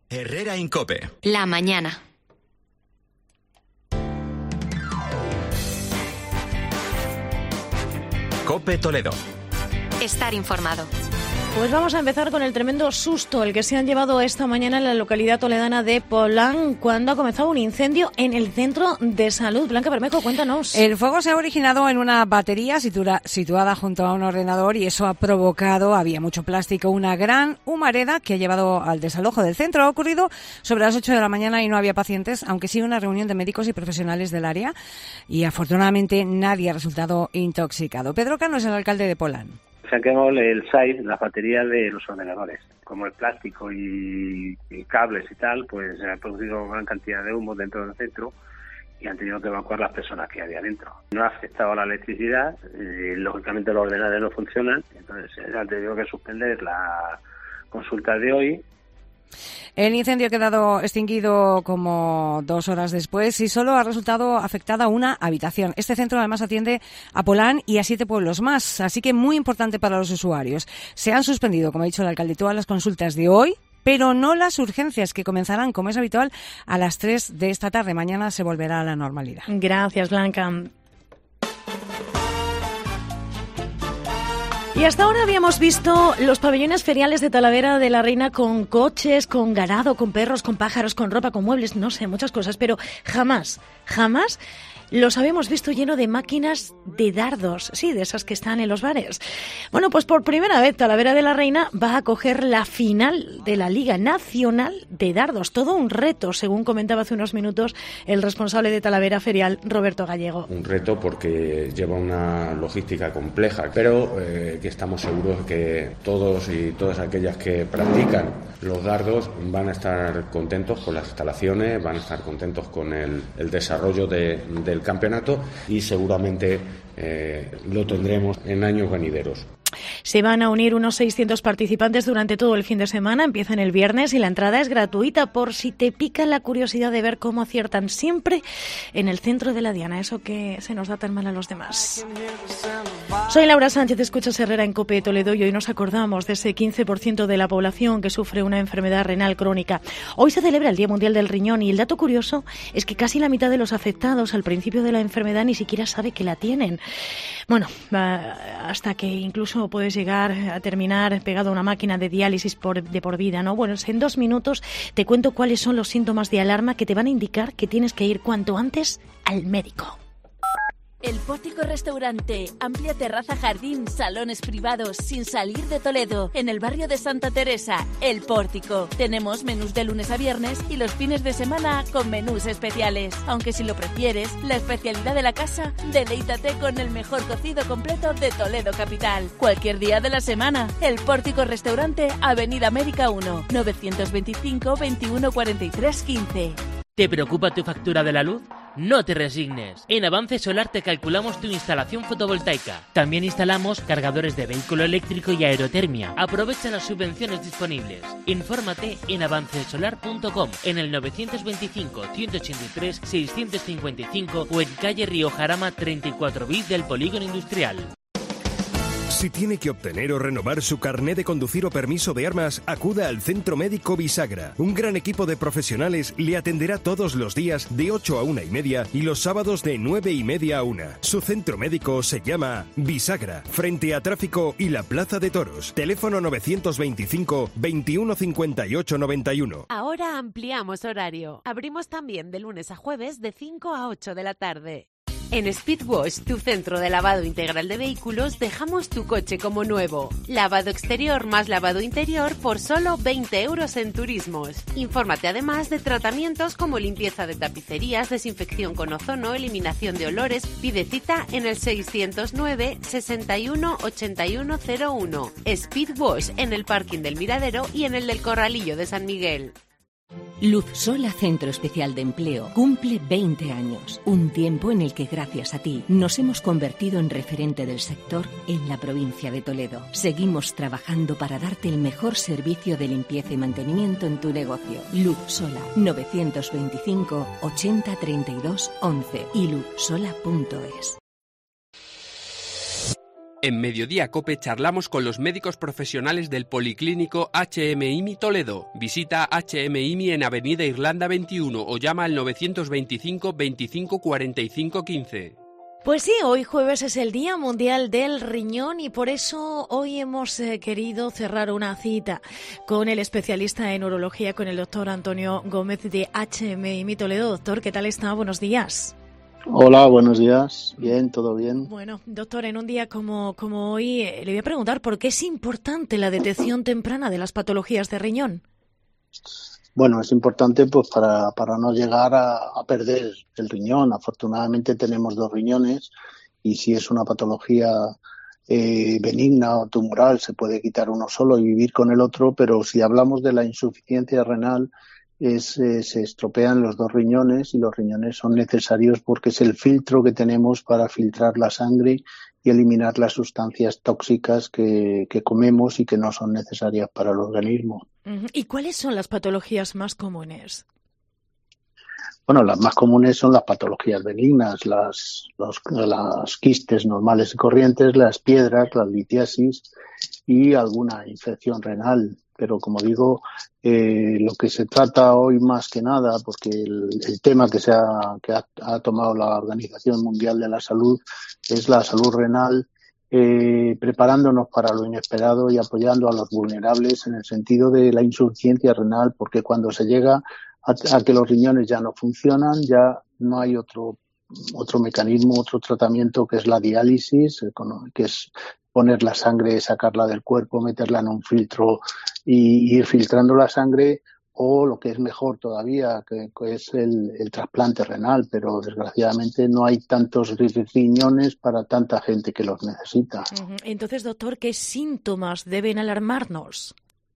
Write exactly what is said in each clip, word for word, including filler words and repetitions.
Herrera Incope. La mañana. Cope Toledo. Estar informado. Pues vamos a empezar con el tremendo susto el que se han llevado esta mañana en la localidad toledana de Polán cuando ha comenzado un incendio en el centro de salud. Blanca Bermejo, cuéntanos. El fuego se ha originado en una batería situa- situada junto a un ordenador y eso ha provocado, había mucho plástico, una gran humareda que ha llevado al desalojo del centro. Ha ocurrido sobre las ocho de la mañana y no había pacientes, aunque sí una reunión de médicos y profesionales del área y afortunadamente nadie ha resultado intoxicado. Pedro Cano es el alcalde de Polán. Se han quemado el S A I, las baterías de los ordenadores. Como el plástico y, y cables y tal, pues se ha producido gran cantidad de humo dentro del centro y han tenido que evacuar las personas que había dentro. No ha afectado a la electricidad, eh, lógicamente los ordenadores no funcionan, entonces se han tenido que suspender la consulta de hoy. El incendio ha quedado extinguido como dos horas después y solo ha resultado afectada una habitación. Este centro además atiende a Polán y a siete pueblos más, así que muy importante para los usuarios. Se han suspendido, como ha dicho el alcalde, todas las consultas de hoy, pero no las urgencias, que comenzarán, como es habitual, a las tres de esta tarde. Mañana se volverá a la normalidad. Gracias, Blanca. Y hasta ahora habíamos visto los pabellones feriales de Talavera de la Reina con coches, con ganado, con perros, con pájaros, con ropa, con muebles, no sé, muchas cosas, pero jamás, jamás los habíamos visto lleno de máquinas de dardos, sí, de esas que están en los bares. Bueno, pues por primera vez Talavera de la Reina va a acoger la final de la Liga Nacional de Dardos. Todo un reto, según comentaba hace unos minutos el responsable de Talavera Ferial, Roberto Gallego. Un reto porque lleva una logística compleja, pero eh, que estamos seguros que todos y todas aquellas que practican los dardos van a estar contentos con las instalaciones, van a estar contentos con el, el desarrollo de, del campeonato y seguramente eh, lo tendremos en años venideros. Se van a unir unos seiscientos participantes durante todo el fin de semana. Empiezan el viernes y la entrada es gratuita por si te pica la curiosidad de ver cómo aciertan siempre en el centro de la diana, eso que se nos da tan mal a los demás. Soy Laura Sánchez, escuchas Herrera en COPE Toledo y hoy nos acordamos de ese quince por ciento de la población que sufre una enfermedad renal crónica. Hoy se celebra el Día Mundial del Riñón y el dato curioso es que casi la mitad de los afectados al principio de la enfermedad ni siquiera sabe que la tienen. Bueno, hasta que incluso puedes llegar a terminar pegado a una máquina de diálisis por, de por vida, ¿no? Bueno, en dos minutos te cuento cuáles son los síntomas de alarma que te van a indicar que tienes que ir cuanto antes al médico. El Pórtico Restaurante, amplia terraza, jardín, salones privados, sin salir de Toledo, en el barrio de Santa Teresa, El Pórtico. Tenemos menús de lunes a viernes y los fines de semana con menús especiales. Aunque si lo prefieres, la especialidad de la casa, deleítate con el mejor cocido completo de Toledo capital. Cualquier día de la semana, El Pórtico Restaurante, Avenida América uno, novecientos veinticinco, veintiuno cuarenta y tres, quince. ¿Te preocupa tu factura de la luz? No te resignes. En Avance Solar te calculamos tu instalación fotovoltaica. También instalamos cargadores de vehículo eléctrico y aerotermia. Aprovecha las subvenciones disponibles. Infórmate en avance solar punto com, en el novecientos veinticinco, ciento ochenta y tres, seiscientos cincuenta y cinco o en calle Río Jarama treinta y cuatro bis del Polígono Industrial. Si tiene que obtener o renovar su carné de conducir o permiso de armas, acuda al Centro Médico Bisagra. Un gran equipo de profesionales le atenderá todos los días de ocho a una y media y los sábados de nueve y media a una. Su centro médico se llama Bisagra, frente a Tráfico y la Plaza de Toros. Teléfono novecientos veinticinco, veintiuno cincuenta y ocho noventa y uno. Ahora ampliamos horario. Abrimos también de lunes a jueves de cinco a ocho de la tarde. En Speedwash, tu centro de lavado integral de vehículos, dejamos tu coche como nuevo. Lavado exterior más lavado interior por solo veinte euros en turismos. Infórmate además de tratamientos como limpieza de tapicerías, desinfección con ozono, eliminación de olores. Pide cita en el seiscientos nueve, sesenta y uno, ochenta y uno cero uno. Speedwash en el parking del Miradero y en el del Corralillo de San Miguel. Luz Sola Centro Especial de Empleo cumple veinte años, un tiempo en el que gracias a ti nos hemos convertido en referente del sector en la provincia de Toledo. Seguimos trabajando para darte el mejor servicio de limpieza y mantenimiento en tu negocio. Luz Sola, novecientos veinticinco, ochenta, treinta y dos, once y luz sola punto es. En Mediodía COPE charlamos con los médicos profesionales del Policlínico H M I M I Toledo. Visita H M I M I en Avenida Irlanda veintiuno o llama al novecientos veinticinco veinticinco cuarenta y cinco quince. Pues sí, hoy jueves es el Día Mundial del Riñón y por eso hoy hemos eh, querido cerrar una cita con el especialista en urología, con el doctor Antonio Gómez de H M I M I Toledo. Doctor, ¿qué tal está? Buenos días. Hola, buenos días. Bien, todo bien. Bueno, doctor, en un día como, como hoy eh, le voy a preguntar por qué es importante la detección temprana de las patologías de riñón. Bueno, es importante pues para, para no llegar a, a perder el riñón. Afortunadamente tenemos dos riñones y si es una patología eh, benigna o tumoral se puede quitar uno solo y vivir con el otro, pero si hablamos de la insuficiencia renal es, eh, se estropean los dos riñones y los riñones son necesarios porque es el filtro que tenemos para filtrar la sangre y eliminar las sustancias tóxicas que, que comemos y que no son necesarias para el organismo. ¿Y cuáles son las patologías más comunes? Bueno, las más comunes son las patologías benignas, las, los, las quistes normales y corrientes, las piedras, la litiasis y alguna infección renal. Pero como digo, eh, lo que se trata hoy más que nada, porque el, el tema que se ha, que ha, ha tomado la Organización Mundial de la Salud es la salud renal, eh, preparándonos para lo inesperado y apoyando a los vulnerables en el sentido de la insuficiencia renal, porque cuando se llega a, a que los riñones ya no funcionan, ya no hay otro otro mecanismo, otro tratamiento que es la diálisis, que es poner la sangre, sacarla del cuerpo, meterla en un filtro y ir filtrando la sangre, o lo que es mejor todavía, que, que es el, el trasplante renal, pero desgraciadamente no hay tantos riñones para tanta gente que los necesita. Entonces, doctor, ¿qué síntomas deben alarmarnos?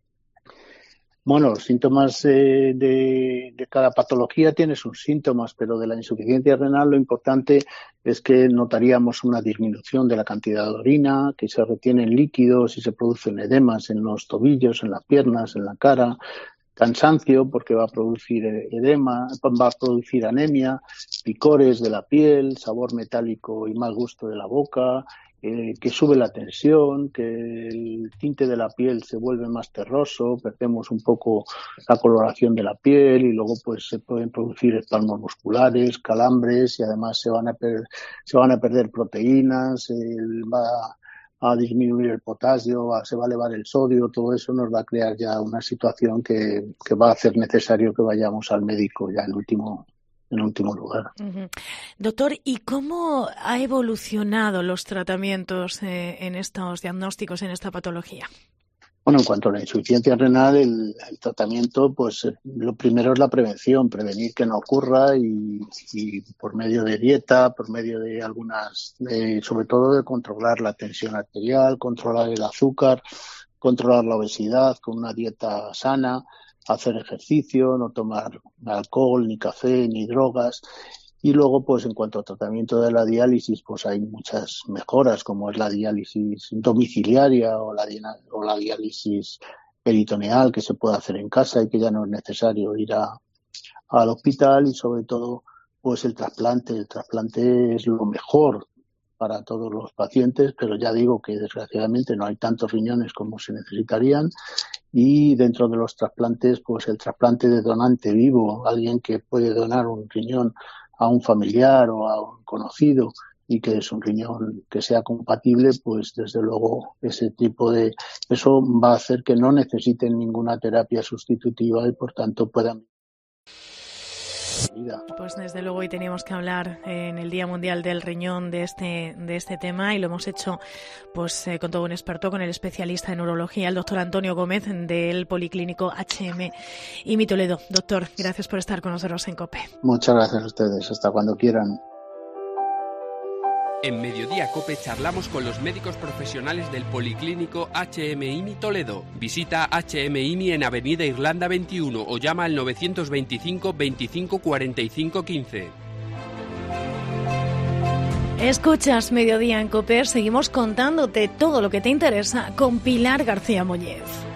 Bueno, los síntomas eh, de, de cada patología tiene sus síntomas, pero de la insuficiencia renal lo importante es que notaríamos una disminución de la cantidad de orina, que se retienen líquidos y se producen edemas en los tobillos, en las piernas, en la cara, cansancio porque va a producir edema, va a producir anemia, picores de la piel, sabor metálico y mal gusto de la boca, Eh, que sube la tensión, que el tinte de la piel se vuelve más terroso, perdemos un poco la coloración de la piel y luego pues se pueden producir espasmos musculares, calambres y además se van a, per- se van a perder proteínas, eh, va a disminuir el potasio, va, se va a elevar el sodio, todo eso nos va a crear ya una situación que, que va a hacer necesario que vayamos al médico ya en último en último lugar. Uh-huh. Doctor, ¿y cómo ha evolucionado los tratamientos eh, en estos diagnósticos, en esta patología? Bueno, en cuanto a la insuficiencia renal, el, el tratamiento, pues lo primero es la prevención, prevenir que no ocurra y, y por medio de dieta, por medio de algunas, de, sobre todo de controlar la tensión arterial, controlar el azúcar, controlar la obesidad con una dieta sana, hacer ejercicio, no tomar alcohol, ni café, ni drogas. Y luego, pues en cuanto al tratamiento de la diálisis, pues hay muchas mejoras, como es la diálisis domiciliaria o la, o la diálisis peritoneal que se puede hacer en casa y que ya no es necesario ir a, al hospital. Y sobre todo, pues el trasplante. El trasplante es lo mejor para todos los pacientes, pero ya digo que desgraciadamente no hay tantos riñones como se necesitarían. Y dentro de los trasplantes, pues el trasplante de donante vivo, alguien que puede donar un riñón a un familiar o a un conocido y que es un riñón que sea compatible, pues desde luego ese tipo de, eso va a hacer que no necesiten ninguna terapia sustitutiva y por tanto puedan. Pues desde luego hoy teníamos que hablar en el Día Mundial del Riñón de este de este tema y lo hemos hecho pues eh, con todo un experto, con el especialista en urología, el doctor Antonio Gómez del Policlínico H M I M I Toledo. Doctor, gracias por estar con nosotros en COPE. Muchas gracias a ustedes, hasta cuando quieran. En Mediodía COPE charlamos con los médicos profesionales del Policlínico H M I M I Toledo. Visita H M I M I en Avenida Irlanda veintiuno o llama al novecientos veinticinco veinticinco cuarenta y cinco quince. Escuchas Mediodía en COPE, seguimos contándote todo lo que te interesa con Pilar García Muñez.